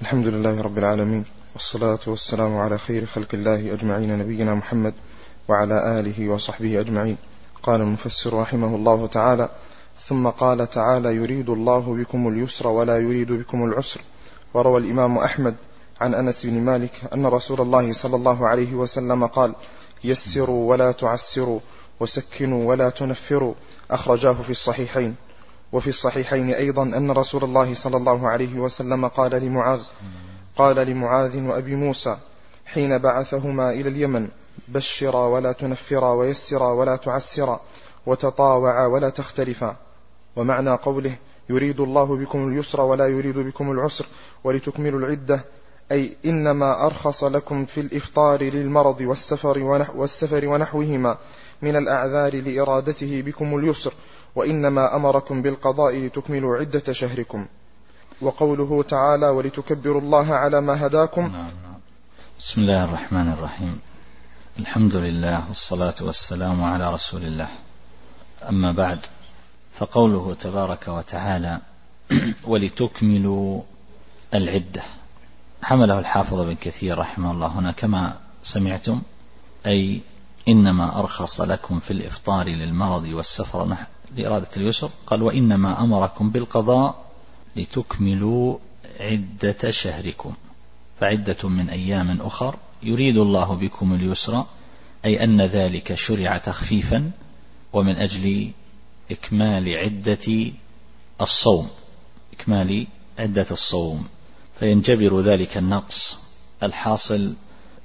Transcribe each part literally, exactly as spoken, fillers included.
الحمد لله رب العالمين، والصلاة والسلام على خير خلق الله أجمعين، نبينا محمد وعلى آله وصحبه أجمعين. قال المفسر رحمه الله تعالى: ثم قال تعالى: يريد الله بكم اليسر ولا يريد بكم العسر. وروى الإمام أحمد عن أنس بن مالك أن رسول الله صلى الله عليه وسلم قال: يسروا ولا تعسروا، وسكنوا ولا تنفروا. أخرجاه في الصحيحين. وفي الصحيحين أيضا أن رسول الله صلى الله عليه وسلم قال لمعاذ قال لمعاذ وأبي موسى حين بعثهما إلى اليمن: بشرا ولا تنفرا، ويسرا ولا تعسرا، وتطاوعا ولا تختلفا. ومعنى قوله: يريد الله بكم اليسر ولا يريد بكم العسر ولتكملوا العدة، أي إنما أرخص لكم في الإفطار للمرض والسفر, ونحو والسفر ونحوهما من الأعذار لإرادته بكم اليسر، وإنما أمركم بالقضاء لتكملوا عدة شهركم. وقوله تعالى: ولتكبروا الله على ما هداكم. نعم. بسم الله الرحمن الرحيم. الحمد لله والصلاة والسلام على رسول الله. أما بعد، فقوله تبارك وتعالى: ولتكملوا العدة، حمله الحافظ بن كثير رحمه الله هنا كما سمعتم، أي إنما أرخص لكم في الإفطار للمرض والسفر لإرادة اليسر. قال: وإنما أمركم بالقضاء لتكملوا عدة شهركم، فعدة من أيام أخر. يريد الله بكم اليسر، أي أن ذلك شرع تخفيفا ومن أجل إكمال عدة الصوم إكمال عدة الصوم فينجبر ذلك النقص الحاصل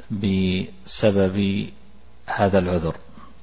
بسبب هذا العذر.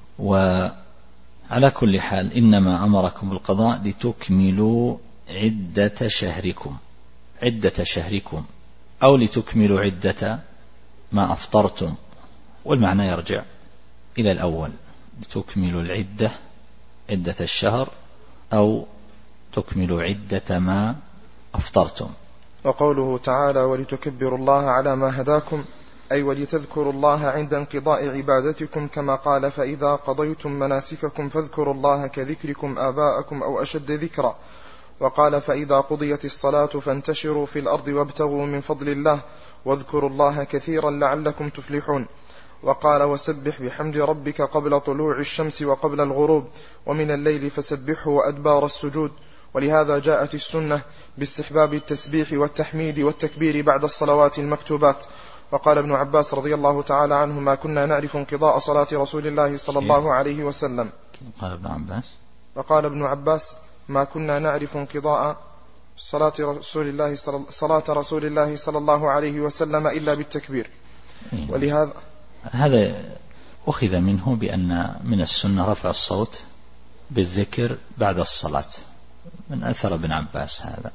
وعلى كل حال، إنما أمركم بالقضاء لتكملوا عدة شهركم عدة شهركم أو لتكملوا عدة ما أفطرتم، والمعنى يرجع إلى الأول: لتكملوا العدة عدة الشهر أو تكملوا عدة ما أفطرتم. وقوله تعالى: ولتكبروا الله على ما هداكم، أي ولتذكروا الله عند انقضاء عبادتكم، كما قال: فإذا قضيتم مناسككم فاذكروا الله كذكركم آباءكم أو أشد ذكرا. وقال: فإذا قضيت الصلاة فانتشروا في الأرض وابتغوا من فضل الله واذكروا الله كثيرا لعلكم تفلحون. وقال: وسبح بحمد ربك قبل طلوع الشمس وقبل الغروب، ومن الليل فسبحه وأدبار السجود. ولهذا جاءت السنة باستحباب التسبيح والتحميد والتكبير بعد الصلوات المكتوبات. وقال ابن عباس رضي الله تعالى عنه: ما كنا نعرف انقضاء صلاة رسول الله صلى الله عليه وسلم. قال ابن عباس وقال ابن عباس: ما كنا نعرف انقضاء صلاة رسول الله صلاة رسول الله صلى الله عليه وسلم إلا بالتكبير. ولهذا هذا أخذ منه بأن من السنة رفع الصوت بالذكر بعد الصلاة، من أثر ابن عباس هذا،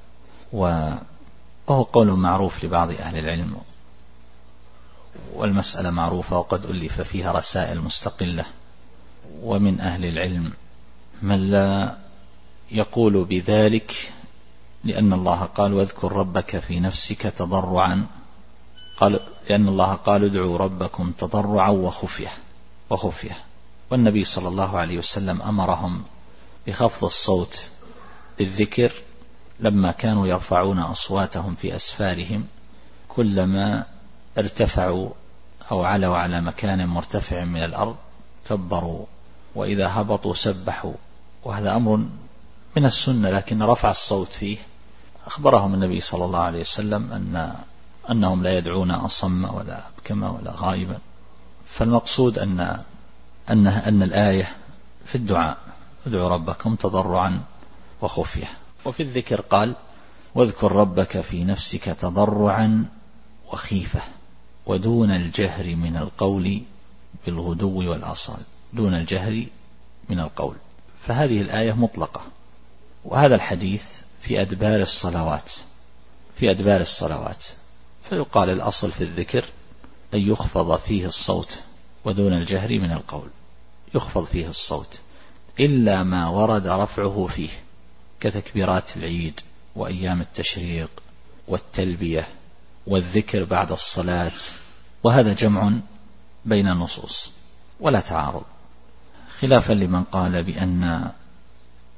وهو قول معروف لبعض أهل العلم، والمسألة معروفة وقد ألف فيها رسائل مستقلة. ومن أهل العلم من لا يقول بذلك، لأن الله قال: واذكر ربك في نفسك تضرعا، قال لأن الله قال: ادعوا ربكم تضرعا وخفية وخفية والنبي صلى الله عليه وسلم أمرهم بخفض الصوت بالذكر لما كانوا يرفعون أصواتهم في أسفارهم، كلما ارتفعوا أو علوا على مكان مرتفع من الأرض كبروا، وإذا هبطوا سبحوا. وهذا أمر من السنة، لكن رفع الصوت فيه أخبرهم النبي صلى الله عليه وسلم أن أنهم لا يدعون أصم ولا أبكم ولا غائبا. فالمقصود أن أن أن الآية في الدعاء: ادعوا ربكم تضرعا وخفية. وفي الذكر قال: واذكر ربك في نفسك تضرعا وخيفة ودون الجهر من القول بالغدو والآصال، دون الجهر من القول. فهذه الآية مطلقة، وهذا الحديث في أدبار الصلوات في أدبار الصلوات فيقال الأصل في الذكر أن يخفض فيه الصوت ودون الجهر من القول، يخفض فيه الصوت إلا ما ورد رفعه فيه، كتكبيرات العيد وأيام التشريق والتلبية والذكر بعد الصلاة. وهذا جمع بين النصوص ولا تعارض، خلافا لمن قال بأن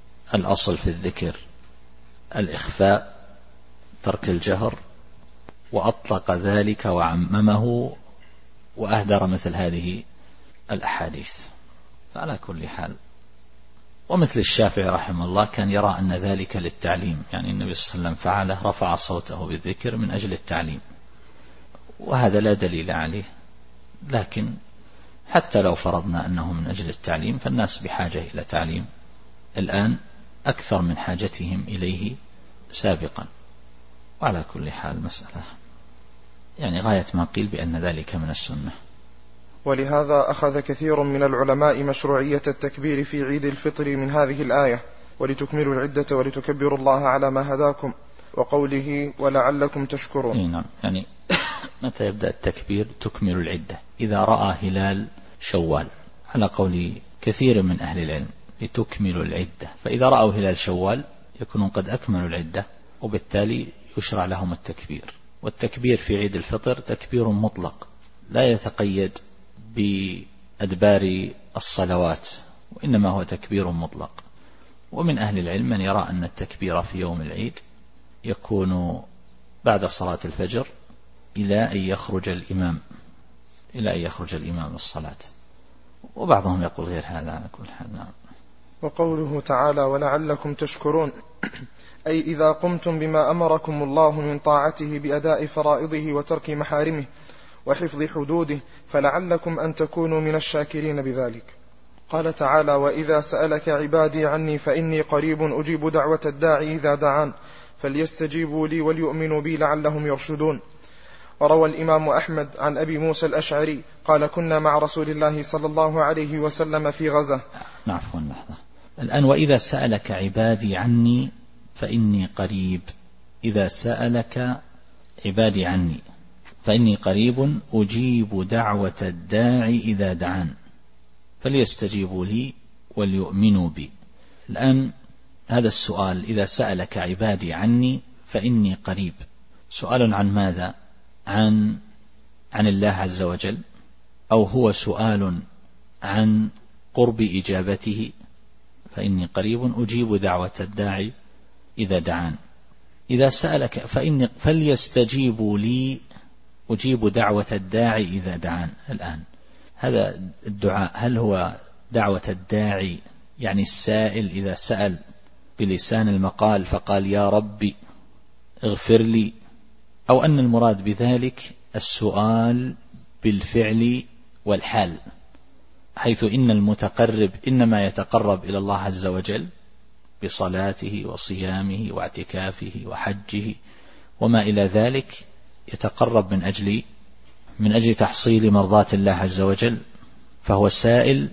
الأصل في الذكر الإخفاء، ترك الجهر، وأطلق ذلك وعممه وأهدر مثل هذه الأحاديث. فعلى كل حال، ومثل الشافعي رحمه الله كان يرى أن ذلك للتعليم، يعني النبي صلى الله عليه وسلم فعله، رفع صوته بالذكر من أجل التعليم، وهذا لا دليل عليه. لكن حتى لو فرضنا أنه من أجل التعليم، فالناس بحاجة إلى تعليم الآن أكثر من حاجتهم إليه سابقا. وعلى كل حال مسألة يعني غاية ما قيل بأن ذلك من السنة. ولهذا أخذ كثير من العلماء مشروعية التكبير في عيد الفطر من هذه الآية، ولتكملوا العدة ولتكبروا الله على ما هداكم، وقوله ولعلكم تشكرون. نعم، يعني متى يبدأ التكبير؟ تكمل العدة إذا رأى هلال شوال، على قول كثير من أهل العلم، لتكملوا العدة. فإذا رأوا هلال شوال يكونون قد أكملوا العدة، وبالتالي يشرع لهم التكبير. والتكبير في عيد الفطر تكبير مطلق لا يتقيد بأدبار الصلوات، وإنما هو تكبير مطلق. ومن أهل العلم من يرى أن التكبير في يوم العيد يكون بعد صلاة الفجر إلى أن يخرج الإمام إلى أن يخرج الإمام للصلاة، وبعضهم يقول غير هذا على كل حال. نعم. وقوله تعالى ولعلكم تشكرون، أي إذا قمتم بما أمركم الله من طاعته بأداء فرائضه وترك محارمه وحفظ حدوده، فلعلكم أن تكونوا من الشاكرين بذلك. قال تعالى وإذا سألك عبادي عني فإني قريب أجيب دعوة الداعي إذا دعان فليستجيبوا لي وليؤمنوا بي لعلهم يرشدون. وروى الإمام أحمد عن أبي موسى الأشعري قال كنا مع رسول الله صلى الله عليه وسلم في غزة. نعفوا اللحظة الآن. وإذا سألك عبادي عني فإني قريب، إذا سألك عبادي عني فإني قريب أجيب دعوة الداعي إذا دعان فليستجيبوا لي وليؤمنوا بي. الآن هذا السؤال إذا سألك عبادي عني فإني قريب، سؤال عن ماذا؟ عن عن الله عز وجل، أو هو سؤال عن قرب إجابته؟ فإني قريب أجيب دعوة الداعي إذا دعان. إذا سألك فإني فليستجيبوا لي أجيب دعوة الداعي إذا دعان. الآن هذا الدعاء هل هو دعوة الداعي يعني السائل إذا سأل بلسان المقال فقال يا ربي اغفر لي، أو أن المراد بذلك السؤال بالفعل والحال، حيث إن المتقرب إنما يتقرب إلى الله عز وجل بصلاته وصيامه واعتكافه وحجه وما إلى ذلك، يتقرب من أجل من أجل تحصيل مرضاة الله عز وجل، فهو سائل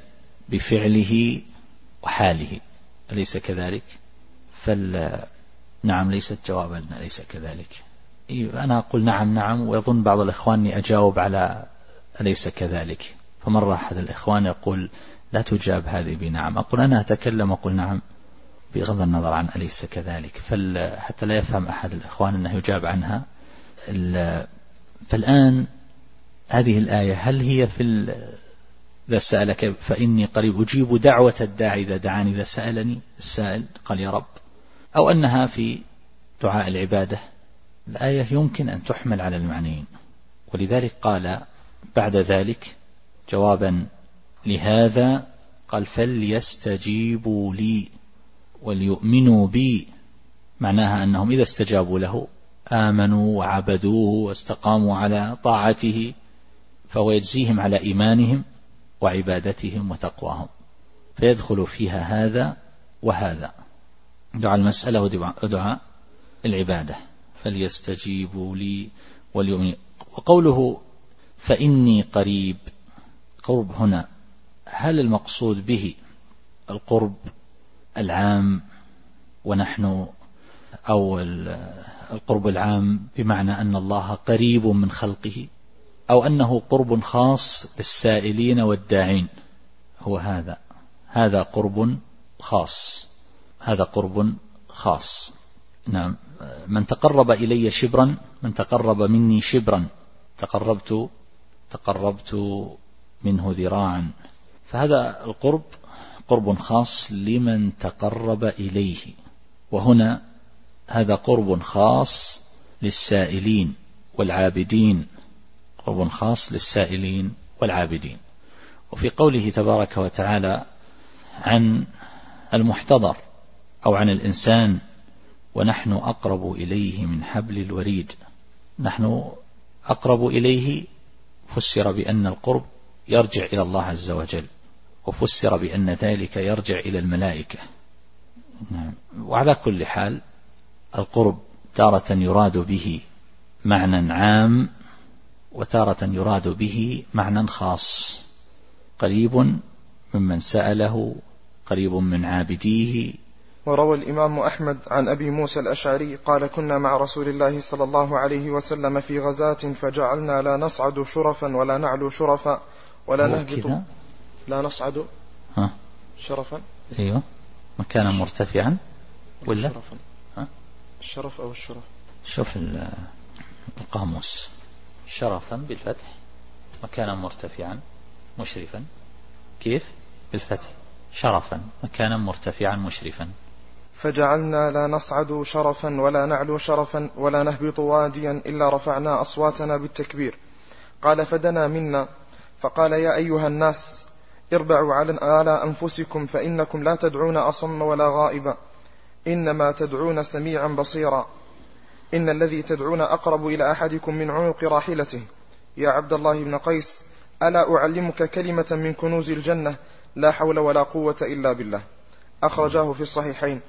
بفعله وحاله، أليس كذلك؟ فال نعم ليست جوابا أليس كذلك. أنا أقول نعم نعم، ويظن بعض الإخوان أني أجاوب على أليس كذلك، فمرة أحد الإخوان يقول لا تجاب هذه بنعم، أقول أنا أتكلم أقول نعم بغض النظر عن أليس كذلك، حتى لا يفهم أحد الإخوان أنه يجاب عنها. فالآن هذه الآية هل هي في إذا سألك فإني قريب أجيب دعوة الداعي إذا دعاني، إذا سألني السائل قال يا رب، أو أنها في دعاء العبادة؟ الآية يمكن أن تحمل على المعنيين، ولذلك قال بعد ذلك جوابا لهذا قال فليستجيبوا لي وليؤمنوا بي، معناها أنهم إذا استجابوا له آمنوا وعبدوه واستقاموا على طاعته فهو يجزيهم على إيمانهم وعبادتهم وتقواهم، فيدخل فيها هذا وهذا، دعاء المسألة ودعاء العبادة. فليستجيبوا لي وليؤمنوا. وقوله فإني قريب، قرب هنا هل المقصود به القرب العام ونحن أو القرب العام بمعنى أن الله قريب من خلقه، أو أنه قرب خاص للسائلين والداعين؟ هو هذا هذا قرب خاص، هذا قرب خاص. نعم، من تقرب إلي شبرا، من تقرب مني شبرا تقربت تقربت منه ذراعا، فهذا القرب قرب خاص لمن تقرب إليه، وهنا هذا قرب خاص للسائلين والعابدين، قرب خاص للسائلين والعابدين. وفي قوله تبارك وتعالى عن المحتضر أو عن الإنسان ونحن أقرب إليه من حبل الوريد، نحن أقرب إليه فسر بأن القرب يرجع إلى الله عز وجل، وفسر بأن ذلك يرجع إلى الملائكة. وعلى كل حال القرب تارة يراد به معنى عام وتارة يراد به معنى خاص، قريب ممن سأله، قريب من عابديه. وروى الإمام أحمد عن أبي موسى الأشعري قال كنا مع رسول الله صلى الله عليه وسلم في غزاة فجعلنا لا نصعد شرفا ولا نعلو شرفا ولا نهبط. لا نصعد ها؟ شرفا، أيوه، مكانا مرتفعا ولا شرفا. ها؟ الشرف أو الشرف؟ شوف القاموس. شرفا بالفتح، مكانا مرتفعا مشرفا. كيف؟ بالفتح. شرفا مكانا مرتفعا مشرفا. فجعلنا لا نصعد شرفا ولا نعلو شرفا ولا نهبط واديا إلا رفعنا أصواتنا بالتكبير. قال فدنا منا فقال يا أيها الناس اربعوا على أنفسكم فإنكم لا تدعون أصم ولا غائبا، إنما تدعون سميعا بصيرا، إن الذي تدعون أقرب إلى أحدكم من عنق راحلته. يا عبد الله بن قيس ألا أعلمك كلمة من كنوز الجنة لا حول ولا قوة إلا بالله. أخرجاه في الصحيحين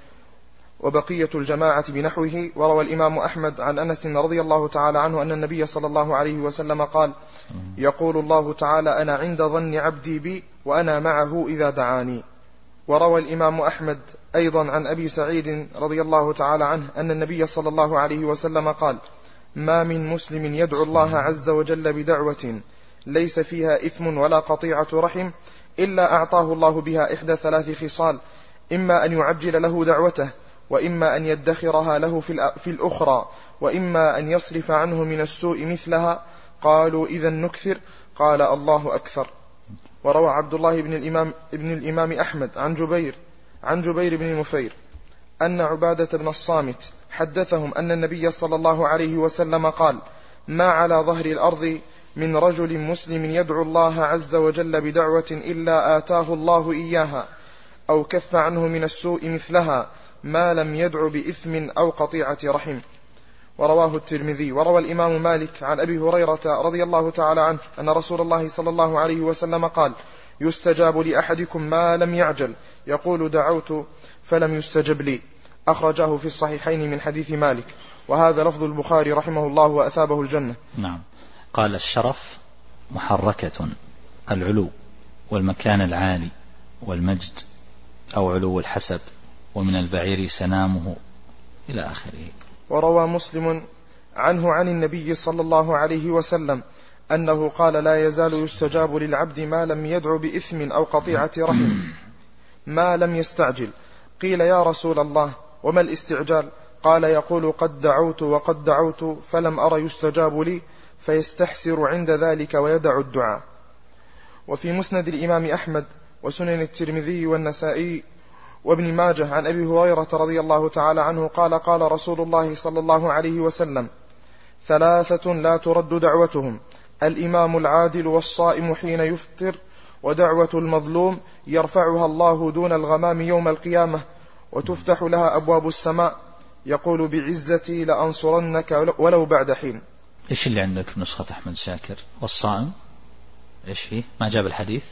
وبقية الجماعة بنحوه. وروى الإمام أحمد عن أنس رضي الله تعالى عنه أن النبي صلى الله عليه وسلم قال يقول الله تعالى أنا عند ظن عبدي بي وأنا معه إذا دعاني. وروى الإمام أحمد أيضا عن أبي سعيد رضي الله تعالى عنه أن النبي صلى الله عليه وسلم قال ما من مسلم يدعو الله عز وجل بدعوة ليس فيها إثم ولا قطيعة رحم إلا أعطاه الله بها إحدى ثلاث خصال، إما أن يعجل له دعوته، وإما أن يدخرها له في الأخرى، وإما أن يصرف عنه من السوء مثلها. قالوا إذا نكثر؟ قال الله أكثر. وروى عبد الله بن الإمام, ابن الإمام أحمد عن جبير عن جبير بن نفير أن عبادة بن الصامت حدثهم أن النبي صلى الله عليه وسلم قال ما على ظهر الأرض من رجل مسلم يدعو الله عز وجل بدعوة إلا آتاه الله إياها أو كف عنه من السوء مثلها ما لم يدع بإثم أو قطيعة رحم. ورواه الترمذي. وروى الإمام مالك عن أبي هريرة رضي الله تعالى عنه أن رسول الله صلى الله عليه وسلم قال يستجاب لأحدكم ما لم يعجل، يقول دعوت فلم يستجب لي. أخرجاه في الصحيحين من حديث مالك، وهذا لفظ البخاري رحمه الله وأثابه الجنة. نعم. قال الشرف محركة، العلو والمكان العالي والمجد أو علو الحسب، ومن البعير سنامه إلى آخره. وروى مسلم عنه عن النبي صلى الله عليه وسلم أنه قال لا يزال يستجاب للعبد ما لم يدع بإثم أو قطيعة رحم ما لم يستعجل. قيل يا رسول الله وما الاستعجال؟ قال يقول قد دعوت وقد دعوت فلم أر يستجاب لي، فيستحسر عند ذلك ويدع الدعاء. وفي مسند الإمام أحمد وسنن الترمذي والنسائي وابن ماجه عن أبي هريرة رضي الله تعالى عنه قال قال رسول الله صلى الله عليه وسلم ثلاثة لا ترد دعوتهم: الإمام العادل والصائم حين يفطر، ودعوة المظلوم يرفعها الله دون الغمام يوم القيامة، وتفتح لها أبواب السماء يقول بعزتي لأنصرنك ولو بعد حين. إيش اللي عندك في نسخة أحمد شاكر؟ والصائم إيش فيه؟ ما جاب الحديث.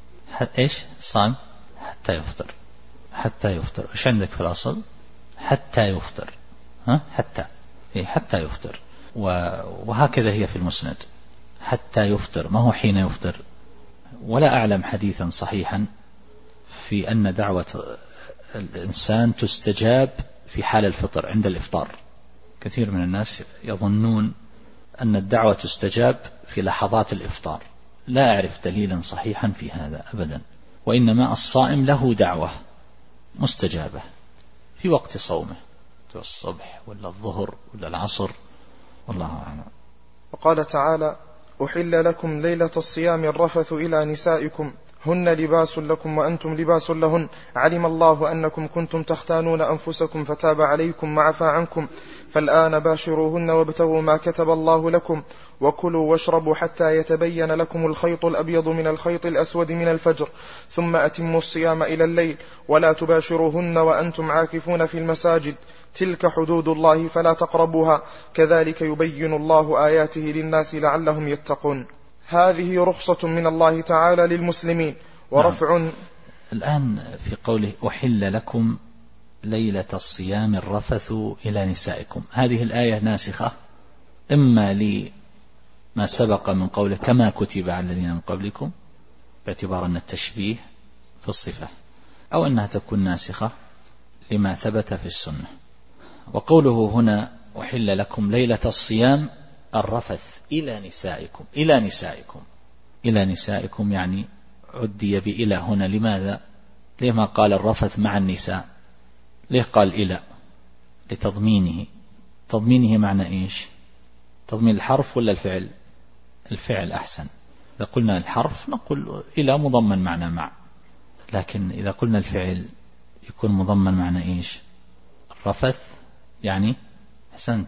إيش الصائم؟ حتى يفطر. حتى يفطر. إيش عندك في الأصل؟ حتى يفطر. ها؟ حتى إيه حتى يفطر. وهكذا هي في المسند، حتى يفطر، ما هو حين يفطر. ولا أعلم حديثا صحيحا في أن دعوة الإنسان تستجاب في حال الفطر عند الإفطار. كثير من الناس يظنون أن الدعوة تستجاب في لحظات الإفطار. لا أعرف دليلا صحيحا في هذا أبدا، وإنما الصائم له دعوة مستجابة في وقت صومه، في الصبح ولا الظهر ولا العصر، والله أعلم. وقال تعالى: أحل لكم ليلة الصيام الرفث إلى نسائكم هن لباس لكم وأنتم لباس لهن، علم الله أنكم كنتم تختانون أنفسكم فتاب عليكم وعفى عنكم، فالآن باشروهن وابتغوا ما كتب الله لكم، وكلوا واشربوا حتى يتبين لكم الخيط الأبيض من الخيط الأسود من الفجر، ثم أتموا الصيام إلى الليل، ولا تباشروهن وأنتم عاكفون في المساجد، تلك حدود الله فلا تقربوها، كذلك يبين الله آياته للناس لعلهم يتقون. هذه رخصة من الله تعالى للمسلمين ورفع. نعم. الآن في قوله أحل لكم ليلة الصيام الرفث إلى نسائكم، هذه الآية ناسخة إما لما سبق من قوله كما كتب على الذين من قبلكم باعتبار أن التشبيه في الصفة، أو أنها تكون ناسخة لما ثبت في السنة. وقوله هنا أحل لكم ليلة الصيام الرفث إلى نسائكم، إلى نسائكم إلى نسائكم يعني عدي بإلى هنا. لماذا؟ ليه ما قال الرفث مع النساء؟ ليه قال إلى؟ لتضمينه. تضمينه معنى إيش؟ تضمين الحرف ولا الفعل؟ الفعل أحسن. إذا قلنا الحرف نقول إلى مضمن معنى مع، لكن إذا قلنا الفعل يكون مضمن معنى إيش؟ الرفث يعني أحسنت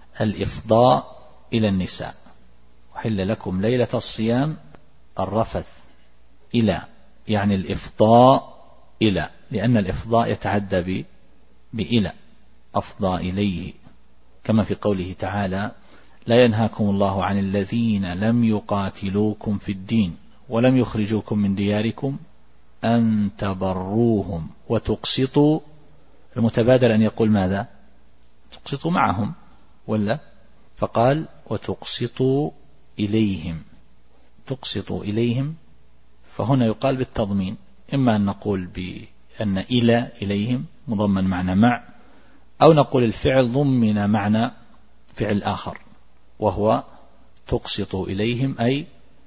الإفضاء إلى النساء. وحل لكم ليلة الصيام الرفث إلى يعني الإفضاء إلى، لأن الإفضاء يتعدى بإلى، أفضى إليه، كما في قوله تعالى لا ينهاكم الله عن الذين لم يقاتلوكم في الدين ولم يخرجوكم من دياركم أن تبروهم وتقسطوا. المتبادر أن يقول ماذا؟ تقسطوا معهم ولا؟ فقال وتقسطوا إليهم، تقسطوا إليهم. فهنا يقال بالتضمين، إما أن نقول بأن إلى إليهم مضمن معنى مع، أو نقول الفعل ضمن معنى فعل آخر وهو تقسطوا إليهم أي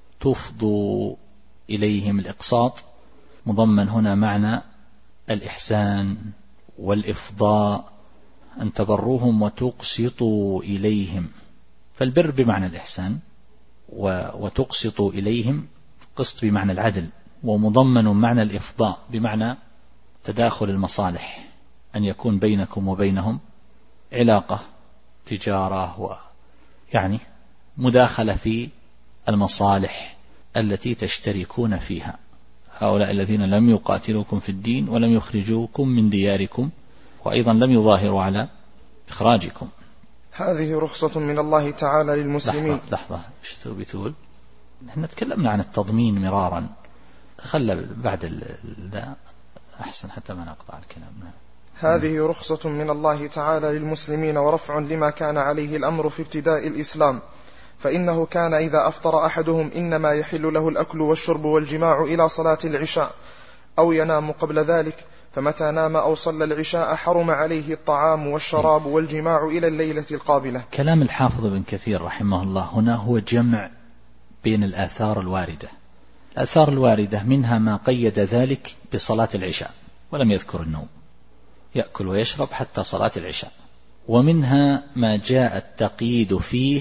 تفضوا إليهم. الإقساط مضمن هنا معنى الإحسان والإفضاء، أن تبروهم وتقسطوا إليهم، فالبر بمعنى الإحسان وتقسطوا إليهم قسط بمعنى العدل، ومضمن معنى الإفضاء بمعنى تداخل المصالح، أن يكون بينكم وبينهم علاقة تجارة ويعني مداخلة في المصالح التي تشتركون فيها. هؤلاء الذين لم يقاتلوكم في الدين ولم يخرجوكم من دياركم وأيضا لم يظاهروا على إخراجكم. هذه رخصة من الله تعالى للمسلمين. لحظة لحظة ايش تبي تقول؟ نحن تكلمنا عن التضمين مرارا، خلى بعد ذا أحسن حتى ما نقطع الكلام. هذه رخصة من الله تعالى للمسلمين ورفع لما كان عليه الأمر في ابتداء الإسلام، فإنه كان إذا أفطر أحدهم إنما يحل له الأكل والشرب والجماع إلى صلاة العشاء أو ينام قبل ذلك، فمتى نام أو صلى العشاء حرم عليه الطعام والشراب والجماع إلى الليلة القابلة. كلام الحافظ بن كثير رحمه الله هنا هو جمع بين الآثار الواردة. الآثار الواردة منها ما قيد ذلك بصلاة العشاء ولم يذكر النوم، يأكل ويشرب حتى صلاة العشاء، ومنها ما جاء التقييد فيه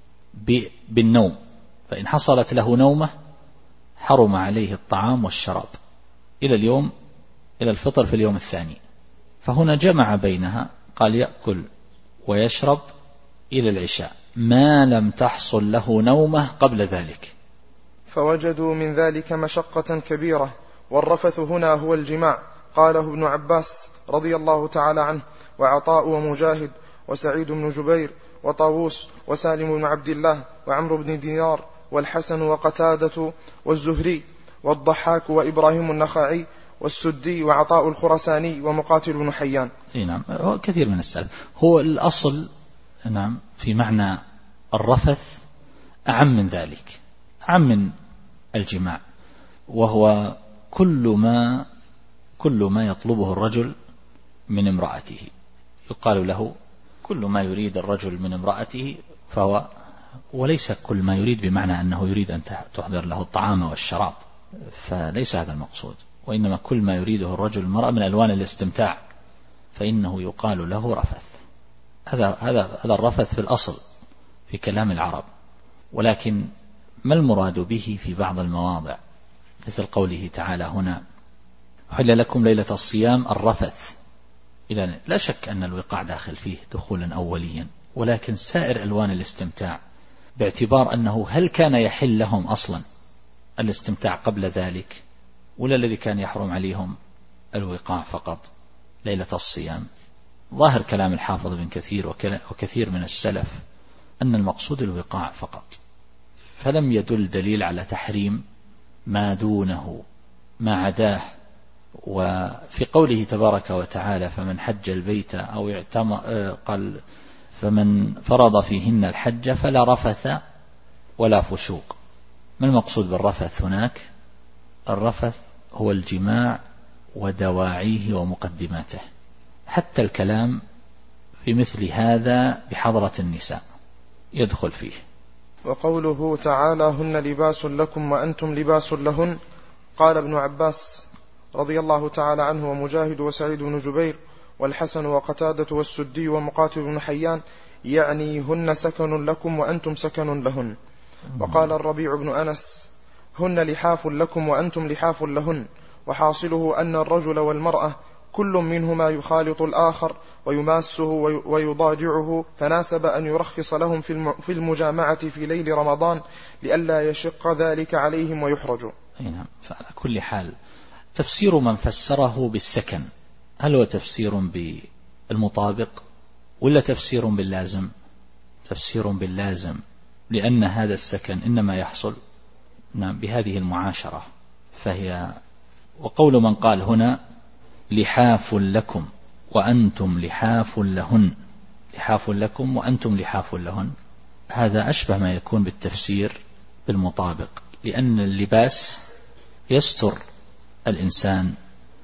بالنوم، فإن حصلت له نومة حرم عليه الطعام والشراب إلى اليوم إلى الفطر في اليوم الثاني. فهنا جمع بينها، قال يأكل ويشرب إلى العشاء ما لم تحصل له نومة قبل ذلك. فوجدوا من ذلك مشقة كبيرة، والرفث هنا هو الجماع. قاله ابن عباس رضي الله تعالى عنه وعطاء ومجاهد وسعيد بن جبير وطاووس وسالم بن عبد الله وعمرو بن دينار والحسن وقتادة والزهري والضحاك وإبراهيم النخعي والسدي وعطاء الخرساني ومقاتل بن حيان. نعم، كثير من السلف. هو الأصل نعم في معنى الرفث أعم من ذلك، أعم من الجماع، وهو كل ما كل ما يطلبه الرجل من امرأته. يقال له كل ما يريد الرجل من امرأته فهو، وليس كل ما يريد بمعنى أنه يريد أن تحضر له الطعام والشراب، فليس هذا المقصود، وإنما كل ما يريده الرجل المرأة من ألوان الاستمتاع فإنه يقال له رفث. هذا هذا هذا الرفث في الأصل في كلام العرب، ولكن ما المراد به في بعض المواضع مثل قوله تعالى هنا أحل لكم ليلة الصيام الرفث. لا شك أن الوقاع داخل فيه دخولا أوليا، ولكن سائر ألوان الاستمتاع باعتبار أنه هل كان يحل لهم أصلا الاستمتاع قبل ذلك، ولا الذي كان يحرم عليهم الوقاع فقط ليلة الصيام. ظاهر كلام الحافظ بن كثير وكثير من السلف أن المقصود الوقاع فقط، فلم يدل دليل على تحريم ما دونه ما عداه. وفي قوله تبارك وتعالى فمن حج البيت أو اعتمر قال فمن فرض فيهن الحج فلا رفث ولا فسوق. ما المقصود بالرفث هناك؟ الرفث هو الجماع ودواعيه ومقدماته، حتى الكلام في مثل هذا بحضرة النساء يدخل فيه. وقوله تعالى هن لباس لكم وأنتم لباس لهن، قال ابن عباس رضي الله تعالى عنه ومجاهد وسعيد بن جبير والحسن وقتادة والسدي ومقاتل بن حيان يعني هن سكن لكم وأنتم سكن لهن. وقال الربيع بن أنس هن لحاف لكم وأنتم لحاف لهن، وحاصله أن الرجل والمرأة كل منهما يخالط الآخر ويماسه ويضاجعه، فناسب أن يرخص لهم في المجامعة في ليل رمضان لئلا يشق ذلك عليهم ويحرجوا. نعم. فعلى كل حال تفسير من فسره بالسكن هل هو تفسير بالمطابق ولا تفسير باللازم؟ تفسير باللازم، لأن هذا السكن إنما يحصل نعم بهذه المعاشرة. فهي وقول من قال هنا لحاف لكم وأنتم لحاف لهن، لحاف لكم وأنتم لحاف لهن، هذا أشبه ما يكون بالتفسير بالمطابق، لأن اللباس يستر الإنسان،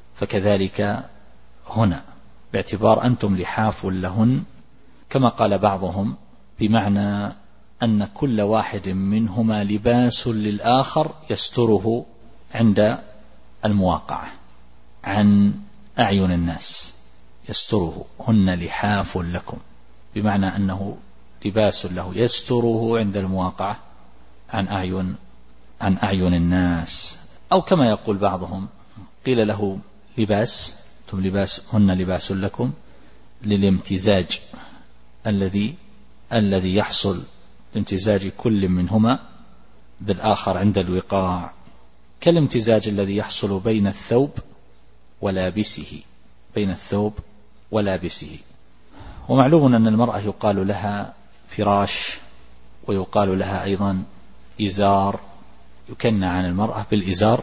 فكذلك هنا باعتبار أنتم لحاف لهن كما قال بعضهم بمعنى أن كل واحد منهما لباس للآخر يستره عند المواقعة عن أعين الناس، يستره. هن لحاف لكم بمعنى أنه لباس له يستره عند المواقعة عن أعين عن أعين الناس. أو كما يقول بعضهم قيل له لباس ثم لباس هن لباس لكم للامتزاج الذي الذي يحصل امتزاج كل منهما بالآخر عند الوقاع، كالامتزاج الذي يحصل بين الثوب ولابسه بين الثوب ولابسه. ومعلوم أن المرأة يقال لها فراش ويقال لها أيضا إزار، يكنى عن المرأة بالإزار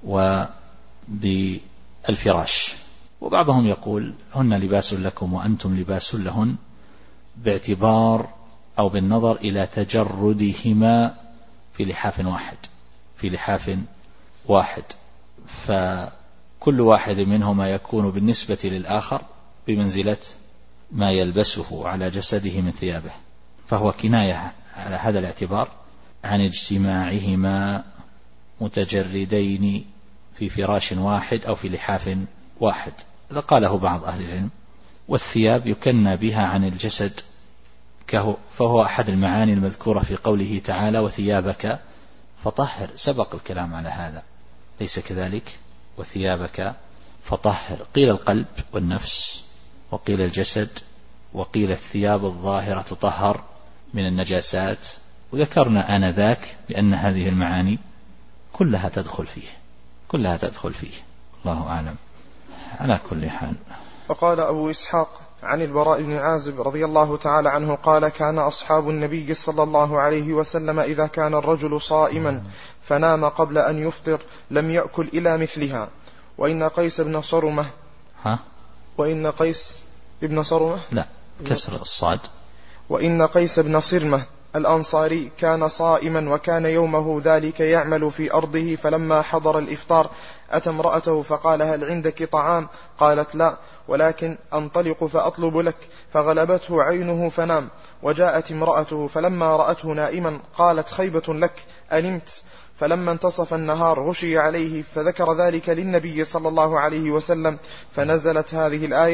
وبالفراش. وبعضهم يقول هن لباس لكم وأنتم لباس لهن باعتبار أو بالنظر إلى تجردهما في لحاف واحد في لحاف واحد فكل واحد منهما يكون بالنسبة للآخر بمنزلة ما يلبسه على جسده من ثيابه، فهو كناية على هذا الاعتبار عن اجتماعهما متجردين في فراش واحد أو في لحاف واحد. هذا قاله بعض أهل العلم. والثياب يكنى بها عن الجسد، فهو أحد المعاني المذكورة في قوله تعالى وثيابك فطهر. سبق الكلام على هذا ليس كذلك؟ وثيابك فطهر. قيل القلب والنفس، وقيل الجسد، وقيل الثياب الظاهرة تطهر من النجاسات. وذكرنا آنذاك بأن هذه المعاني كلها تدخل فيه كلها تدخل فيه الله أعلم. على كل حال. وقال أبو إسحاق عن البراء بن عازب رضي الله تعالى عنه قال كان أصحاب النبي صلى الله عليه وسلم إذا كان الرجل صائما فنام قبل أن يفطر لم يأكل إلى مثلها. وإن قيس بن صرمة ها وإن قيس بن صرمة لا كسر الصاد وإن قيس بن صرمة الأنصاري كان صائما وكان يومه ذلك يعمل في أرضه، فلما حضر الإفطار أتى امرأته فقال هل عندك طعام؟ قالت لا، ولكن أنطلق فأطلب لك، فغلبته عينه فنام. وجاءت امرأته فلما رأته نائما قالت خيبة لك أنمت؟ فلما انتصف النهار غشي عليه فذكر ذلك للنبي صلى الله عليه وسلم، فنزلت هذه الآية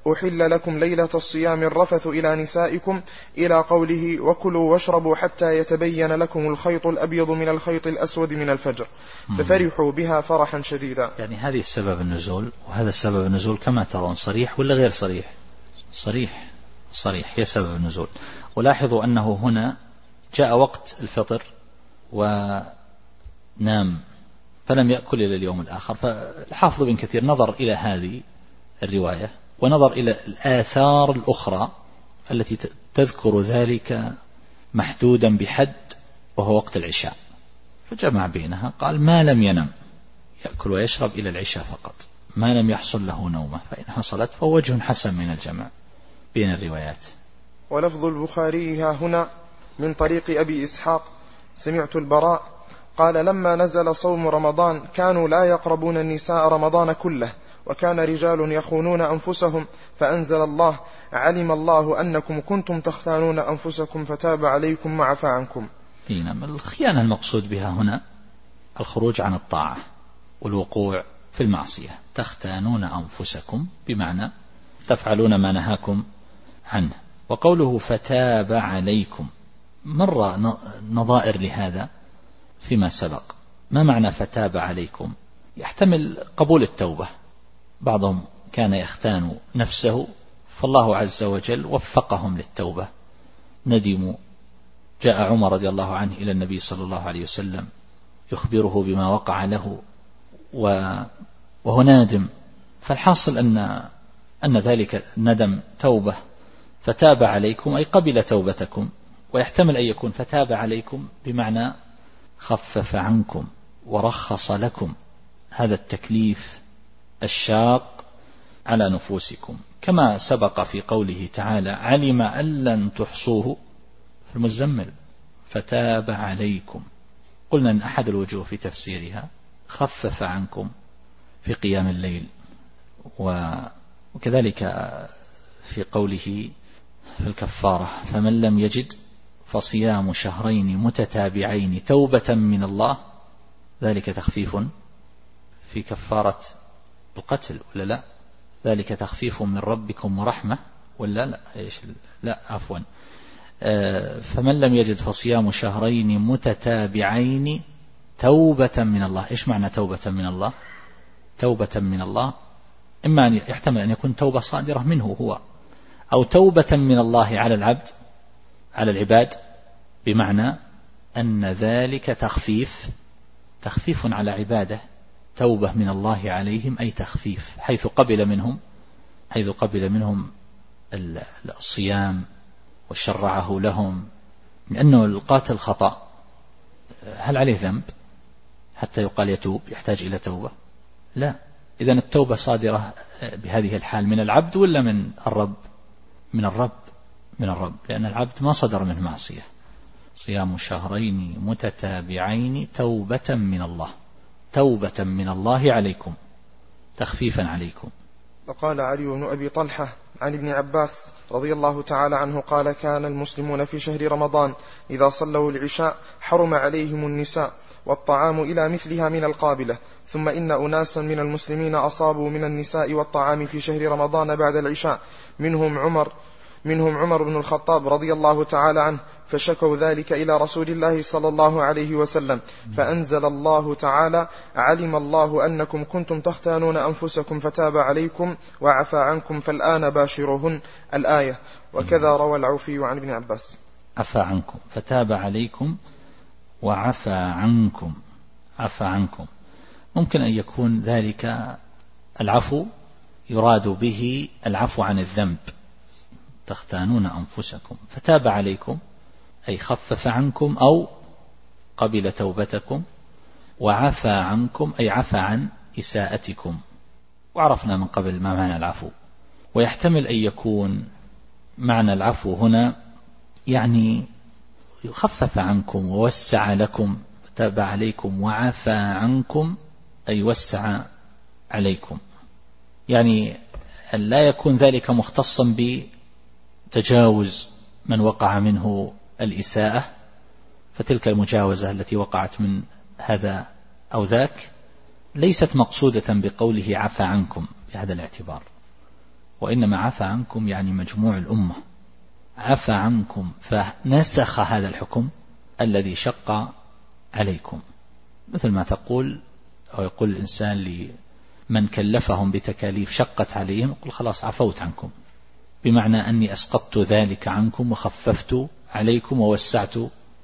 أحل لكم ليلة الصيام الرفث إلى نسائكم إلى قوله وكلوا واشربوا حتى يتبين لكم الخيط الأبيض من الخيط الأسود من الفجر ففرحوا بها فرحا شديدا. يعني هذه السبب النزول، وهذا السبب النزول كما ترون صريح ولا غير صريح؟ صريح صريح هي سبب النزول. ولاحظوا أنه هنا جاء وقت الفطر ونام فلم يأكل إلى اليوم الآخر. فالحافظ بن كثير نظر إلى هذه الرواية ونظر إلى الآثار الأخرى التي تذكر ذلك محدودا بحد وهو وقت العشاء، فجمع بينها، قال ما لم ينم يأكل ويشرب إلى العشاء فقط، ما لم يحصل له نومه، فإن حصلت فهو وجه حسن من الجمع بين الروايات. ولفظ البخاري ها هنا من طريق أبي إسحاق سمعت البراء قال لما نزل صوم رمضان كانوا لا يقربون النساء رمضان كله، وكان رجال يخونون أنفسهم فأنزل الله علم الله أنكم كنتم تختانون أنفسكم فتاب عليكم وعفى عنكم. نعم، الخيانة المقصود بها هنا الخروج عن الطاعة والوقوع في المعصية. تختانون أنفسكم بمعنى تفعلون ما نهاكم عنه. وقوله فتاب عليكم مر نظائر لهذا فيما سبق. ما معنى فتاب عليكم؟ يحتمل قبول التوبة، بعضهم كان يختان نفسه فالله عز وجل وفقهم للتوبة، ندموا، جاء عمر رضي الله عنه إلى النبي صلى الله عليه وسلم يخبره بما وقع له وهو نادم، فالحاصل أن أن ذلك الندم توبة. فتاب عليكم أي قبل توبتكم، ويحتمل أن يكون فتاب عليكم بمعنى خفف عنكم ورخص لكم هذا التكليف الشاق على نفوسكم، كما سبق في قوله تعالى علم أن لن تحصوه في المزمل فتاب عليكم. قلنا أن أحد الوجوه في تفسيرها خفف عنكم في قيام الليل، وكذلك في قوله في الكفارة فمن لم يجد فصيام شهرين متتابعين توبة من الله، ذلك تخفيف في كفارة القتل ولا لا؟ ذلك تخفيف من ربكم ورحمة ولا لا؟ إيش لا عفوا آه فمن لم يجد فصيام شهرين متتابعين توبة من الله. إيش معنى توبة من الله؟ توبة من الله إما أن يحتمل أن يكون توبة صادرة منه هو، أو توبة من الله على العبد على العباد، بمعنى أن ذلك تخفيف تخفيف على عباده، توبة من الله عليهم أي تخفيف، حيث قبل منهم حيث قبل منهم الصيام وشرعه لهم. لأنه القاتل خطأ، هل عليه ذنب حتى يقال يتوب يحتاج إلى توبة؟ لا. إذن التوبة صادرة بهذه الحال من العبد ولا من الرب؟ من الرب من الرب لأن العبد ما صدر منه معصية. صيام شهرين متتابعين توبة من الله، توبة من الله عليكم، تخفيفا عليكم. وقال علي بن أبي طلحة عن ابن عباس رضي الله تعالى عنه قال كان المسلمون في شهر رمضان إذا صلوا العشاء حرم عليهم النساء والطعام إلى مثلها من القابلة، ثم إن أناسا من المسلمين أصابوا من النساء والطعام في شهر رمضان بعد العشاء منهم عمر منهم عمر بن الخطاب رضي الله تعالى عنه، فشكوا ذلك إلى رسول الله صلى الله عليه وسلم، فأنزل الله تعالى علم الله أنكم كنتم تختانون أنفسكم فتاب عليكم وعفى عنكم فالآن باشروهن الآية. وكذا روى العوفي عن ابن عباس. عفى عنكم فتاب عليكم وعفى عنكم عفى عنكم ممكن أن يكون ذلك العفو يراد به العفو عن الذنب، تختانون أنفسكم فتاب عليكم أي خفف عنكم أو قبل توبتكم، وعفى عنكم أي عفى عن إساءتكم. وعرفنا من قبل ما معنى العفو. ويحتمل أن يكون معنى العفو هنا يعني يخفف عنكم ووسع لكم، فتاب عليكم وعفى عنكم أي وسع عليكم، يعني لا يكون ذلك مختصا بتجاوز من وقع منه الإساءة، فتلك المجاوزة التي وقعت من هذا أو ذاك ليست مقصودة بقوله عفى عنكم بهذا الاعتبار، وإنما عفى عنكم يعني مجموع الأمة، عفى عنكم فنسخ هذا الحكم الذي شق عليكم. مثل ما تقول أو يقول الإنسان لمن كلفهم بتكاليف شقت عليهم، يقول خلاص عفوت عنكم، بمعنى أني أسقطت ذلك عنكم وخففت عليكم ووسعت.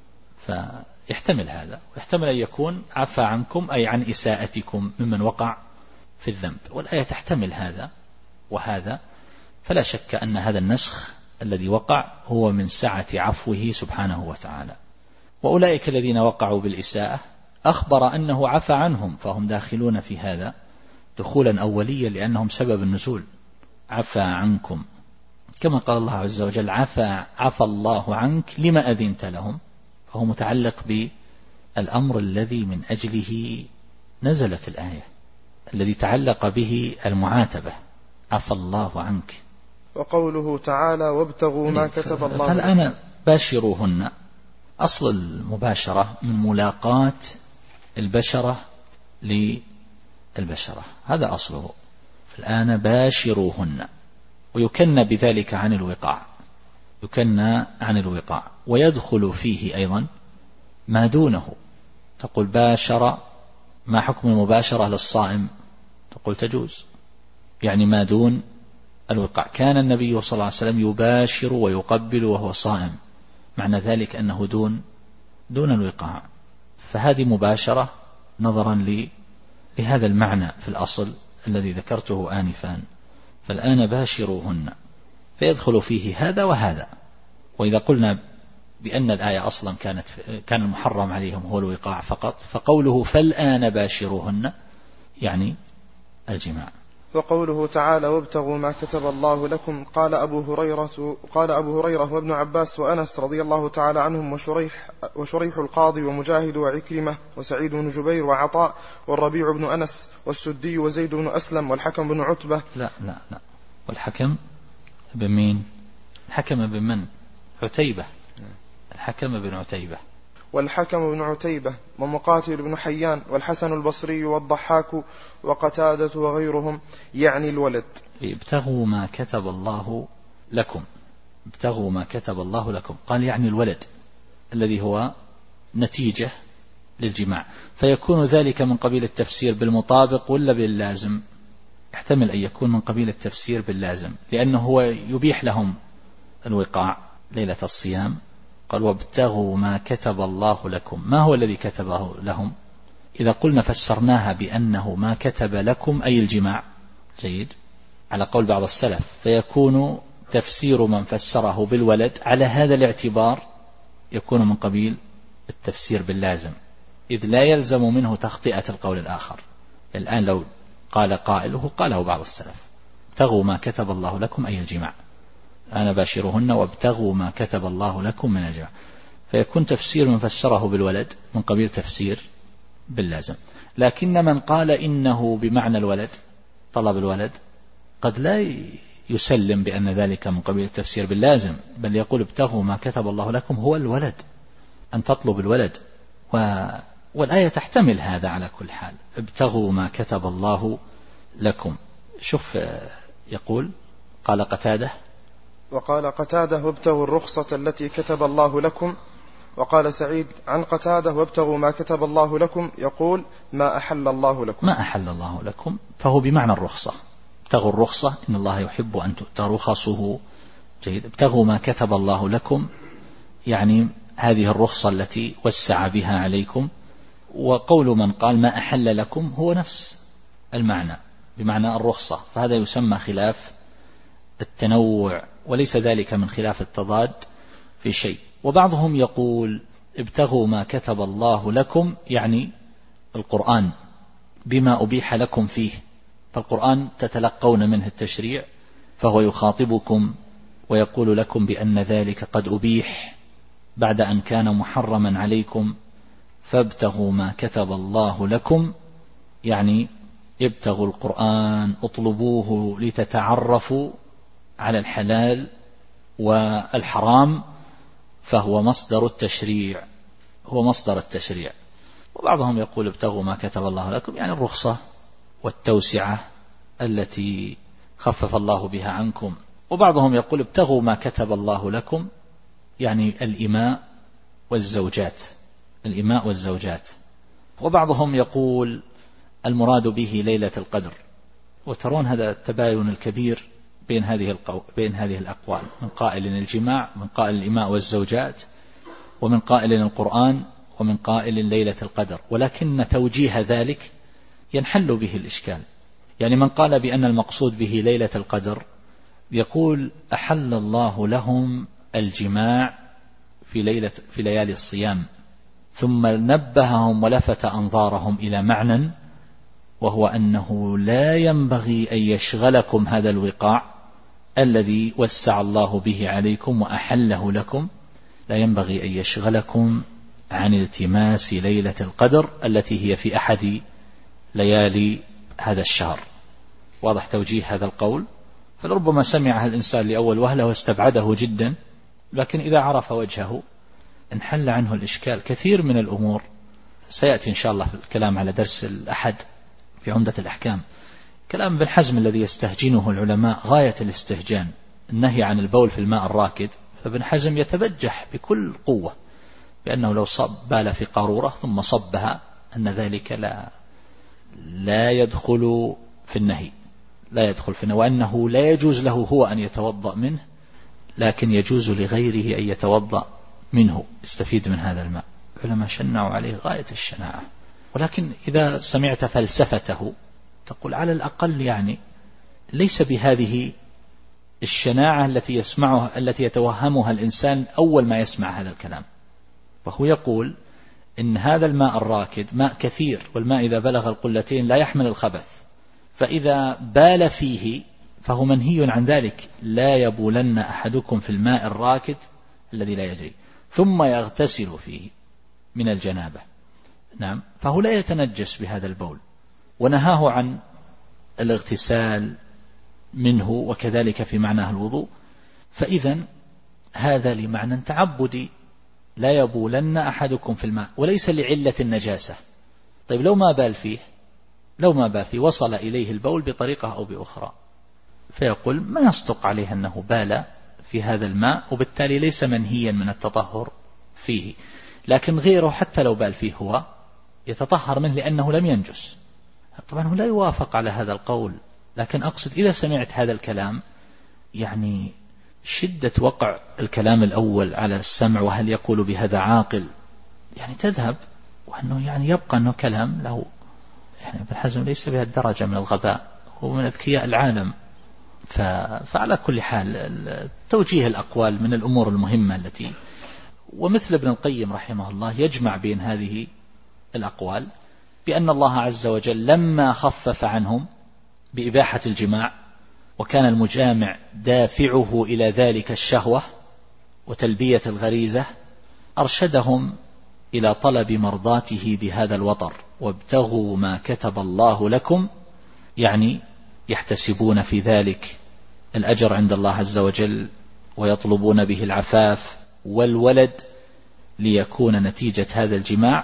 فيحتمل هذا، ويحتمل أن يكون عفى عنكم أي عن إساءتكم ممن وقع في الذنب، والآية تحتمل هذا وهذا. فلا شك أن هذا النسخ الذي وقع هو من سعة عفوه سبحانه وتعالى. وأولئك الذين وقعوا بالإساءة أخبر أنه عفى عنهم، فهم داخلون في هذا دخولا أوليا لأنهم سبب النزول. عفى عنكم كما قال الله عز وجل عفى عفى الله عنك لما أذنت لهم، فهو متعلق بالأمر الذي من أجله نزلت الآية، الذي تعلق به المعاتبة، عفى الله عنك. وقوله تعالى وابتغوا ما كتب الله. فالآن باشروهن، أصل المباشرة من ملاقاة البشرة للبشرة، هذا أصله. الآن باشروهن، ويكن بذلك عن الوقاع، يكن عن الوقاع، ويدخل فيه أيضا ما دونه. تقول باشر، ما حكم المباشرة للصائم؟ تقول تجوز، يعني ما دون الوقاع. كان النبي صلى الله عليه وسلم يباشر ويقبل وهو صائم، معنى ذلك أنه دون دون الوقاع، فهذه مباشرة نظرا لهذا المعنى في الأصل الذي ذكرته آنفا. فالآن باشروهن، فيدخل فيه هذا وهذا. وإذا قلنا بأن الآية أصلا كانت كان المحرم عليهم هو الوقاع فقط، فقوله فالآن باشروهن يعني الجماع. وقوله تعالى وابتغوا ما كتب الله لكم، قال أبو هريرة قال أبو هريرة وابن عباس وأنس رضي الله تعالى عنهم وشريح, وشريح القاضي ومجاهد وعكرمة وسعيد بن جبير وعطاء والربيع بن أنس والسدي وزيد بن أسلم والحكم بن عتبة. لا لا لا والحكم بن مين؟ الحكم بن من؟ عتيبة، الحكم بن عتيبة. والحكم بن عتيبة ومقاتل بن حيان والحسن البصري والضحاك وقتادة وغيرهم، يعني الولد. ابتغوا ما كتب الله لكم، ابتغوا ما كتب الله لكم، قال يعني الولد الذي هو نتيجة للجماع. فيكون ذلك من قبيل التفسير بالمطابق ولا باللازم؟ يحتمل أن يكون من قبيل التفسير باللازم، لأنه هو يبيح لهم الوقاع ليلة الصيام. قال وابتغوا ما كتب الله لكم، ما هو الذي كتبه لهم؟ إذا قلنا فسرناها بأنه ما كتب لكم أي الجماع، جيد، على قول بعض السلف، فيكون تفسير من فسره بالولد على هذا الاعتبار يكون من قبيل التفسير باللازم، إذ لا يلزم منه تخطئة القول الآخر. الآن لو قال قائله قاله بعض السلف ابتغوا ما كتب الله لكم أي الجماع، أنا باشرهن وابتغوا ما كتب الله لكم من الجماع، فيكون تفسير من فسره بالولد من قبيل تفسير باللازم. لكن من قال إنه بمعنى الولد، طلب الولد، قد لا يسلم بأن ذلك من قبيل التفسير باللازم، بل يقول ابتغوا ما كتب الله لكم هو الولد، أن تطلب الولد. و... والآية تحتمل هذا على كل حال، ابتغوا ما كتب الله لكم. شوف يقول قال قتادة، وقال قتادة وابتغوا الرخصة التي كتب الله لكم. وقال سعيد عن قتادة وابتغوا ما كتب الله لكم يقول ما أحل الله لكم، ما أحل الله لكم، فهو بمعنى الرخصة. ابتغوا الرخصة، إن الله يحب أن تؤتى رخصه، جيد. ابتغوا ما كتب الله لكم يعني هذه الرخصة التي وسع بها عليكم. وقول من قال ما أحل لكم هو نفس المعنى بمعنى الرخصة، فهذا يسمى خلاف التنوع، وليس ذلك من خلاف التضاد في شيء. وبعضهم يقول ابتغوا ما كتب الله لكم يعني القرآن بما أبيح لكم فيه، فالقرآن تتلقون منه التشريع، فهو يخاطبكم ويقول لكم بأن ذلك قد أبيح بعد أن كان محرما عليكم، فابتغوا ما كتب الله لكم يعني ابتغوا القرآن، اطلبوه لتتعرفوا على الحلال والحرام، فهو مصدر التشريع، هو مصدر التشريع. وبعضهم يقول ابتغوا ما كتب الله لكم يعني الرخصة والتوسعة التي خفف الله بها عنكم. وبعضهم يقول ابتغوا ما كتب الله لكم، يعني الإماء والزوجات، الإماء والزوجات. وبعضهم يقول المراد به ليلة القدر. وترون هذا التباين الكبير بين هذه القو... بين هذه الأقوال، من قائل الجماع، من قائل الإماء والزوجات، ومن قائل القرآن، ومن قائل ليلة القدر. ولكن توجيه ذلك ينحل به الإشكال. يعني من قال بأن المقصود به ليلة القدر يقول أحل الله لهم الجماع في ليلة في ليالي الصيام، ثم نبههم ولفت أنظارهم إلى معنى، وهو أنه لا ينبغي أن يشغلكم هذا الوقاع الذي وسع الله به عليكم وأحله لكم، لا ينبغي أن يشغلكم عن التماس ليلة القدر التي هي في أحد ليالي هذا الشهر. واضح توجيه هذا القول؟ فلربما سمعها الإنسان لأول وهلة واستبعده جدا، لكن إذا عرف وجهه انحل عنه الإشكال. كثير من الأمور سيأتي إن شاء الله في الكلام على درس الأحد في عمدة الأحكام، كلام ابن حزم الذي يستهجنه العلماء غاية الاستهجان، النهي عن البول في الماء الراكد. فابن حزم يتبجح بكل قوة بأنه لو صب بال في قارورة ثم صبها أن ذلك لا لا يدخل في النهي، لا يدخل في النهي، وأنه لا يجوز له هو أن يتوضأ منه، لكن يجوز لغيره أن يتوضأ منه يستفيد من هذا الماء. علماء شنعوا عليه غاية الشناعة. ولكن إذا سمعت فلسفته تقول على الأقل يعني ليس بهذه الشناعة التي يسمعها التي يتوهمها الإنسان أول ما يسمع هذا الكلام. فهو يقول إن هذا الماء الراكد ماء كثير، والماء إذا بلغ القلتين لا يحمل الخبث، فإذا بال فيه فهو منهي عن ذلك. لا يبولن أحدكم في الماء الراكد الذي لا يجري ثم يغتسل فيه من الجنابة. نعم، فهو لا يتنجس بهذا البول، ونهاه عن الاغتسال منه، وكذلك في معناه الوضوء. فإذا هذا لمعنى تعبدي، لا يبولن أحدكم في الماء، وليس لعلة النجاسة. طيب لو ما بال فيه لو ما بال فيه وصل إليه البول بطريقة أو بأخرى، فيقول ما يصدق عليه أنه بال في هذا الماء، وبالتالي ليس منهيا من التطهر فيه. لكن غيره حتى لو بال فيه هو يتطهر منه لأنه لم ينجس. طبعا هو لا يوافق على هذا القول، لكن أقصد إذا سمعت هذا الكلام يعني شدة وقع الكلام الأول على السمع، وهل يقول بهذا عاقل، يعني تذهب، وأنه يعني يبقى أنه كلام له. يعني ابن حزم ليس بهذه الدرجة من الغباء، هو من أذكياء العالم. فعلى كل حال توجيه الأقوال من الأمور المهمة التي، ومثل ابن القيم رحمه الله يجمع بين هذه الأقوال بأن الله عز وجل لما خفف عنهم بإباحة الجماع، وكان المجامع دافعه إلى ذلك الشهوة وتلبية الغريزة، أرشدهم إلى طلب مرضاته بهذا الوطر. وابتغوا ما كتب الله لكم، يعني يحتسبون في ذلك الأجر عند الله عز وجل، ويطلبون به العفاف والولد، ليكون نتيجة هذا الجماع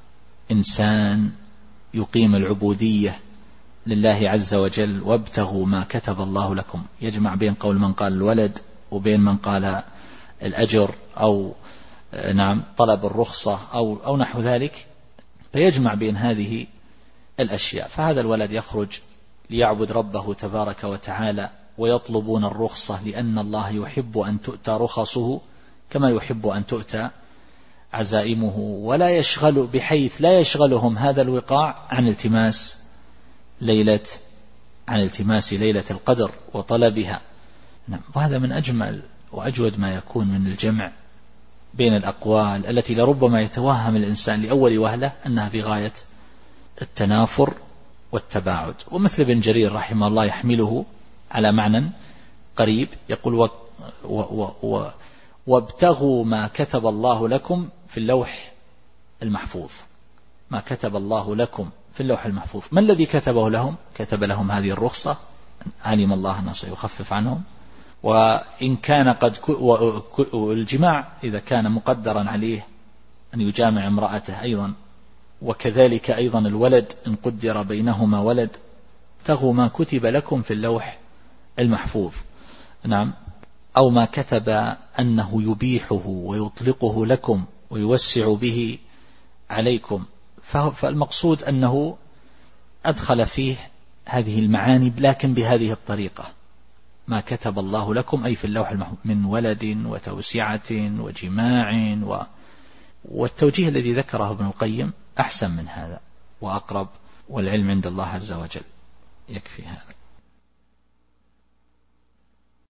إنسان يقيم العبودية لله عز وجل. وابتغوا ما كتب الله لكم، يجمع بين قول من قال الولد وبين من قال الأجر أو نعم طلب الرخصة أو, أو نحو ذلك، فيجمع بين هذه الأشياء. فهذا الولد يخرج ليعبد ربه تبارك وتعالى، ويطلبون الرخصة لأن الله يحب أن تؤتى رخصه كما يحب أن تؤتى عزائمه، ولا يشغل بحيث لا يشغلهم هذا الوقاع عن التماس ليلة عن التماس ليلة القدر وطلبها. نعم، وهذا من أجمل وأجود ما يكون من الجمع بين الأقوال التي لربما يتوهم الإنسان لأول وهلة أنها في غاية التنافر والتباعد. ومثل ابن جرير رحمه الله يحمله على معنى قريب، يقول و و و و وابتغوا ما كتب الله لكم في اللوح المحفوظ. ما كتب الله لكم في اللوح المحفوظ، ما الذي كتبه لهم؟ كتب لهم هذه الرخصة، علم الله أنه سيخفف عنهم. وإن كان قد والجماع إذا كان مقدرا عليه أن يجامع امرأته أيضا، وكذلك أيضا الولد إن قدر بينهما ولد. ابتغوا ما كتب لكم في اللوح المحفوظ. نعم. أو ما كتب أنه يبيحه ويطلقه لكم ويوسع به عليكم، فالمقصود أنه أدخل فيه هذه المعاني لكن بهذه الطريقة: ما كتب الله لكم أي في اللوح المحفوظ من ولد وتوسعة وجماع و... والتوجيه الذي ذكره ابن القيم أحسن من هذا وأقرب، والعلم عند الله عز وجل. يكفي هذا.